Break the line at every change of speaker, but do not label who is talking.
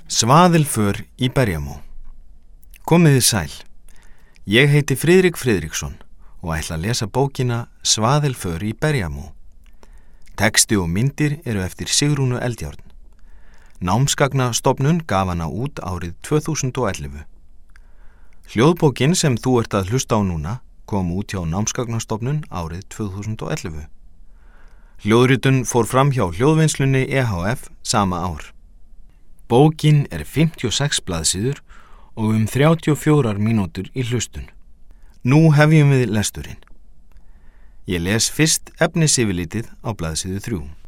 Svaðilför í Berjamó. Komiði sæl. Ég heiti Friðrik Friðriksson og ætla að lesa bókina Svaðilför í Berjamó. Texti og myndir eru eftir Sigrúnu Eldjárn. Námsgagnastofnun gaf hana út árið 2011. Hljóðbókin sem þú ert að hlusta á núna kom út hjá Námsgagnastofnun árið 2011. Hljóðritun fór fram hjá Hljóðvinnslunni EHF sama ár. Bókin er 56 blaðsíður og 34 mínútur í hlustun. Nú hefjum við lesturinn. Ég les fyrst efnisyfirlitið á blaðsíðu 3.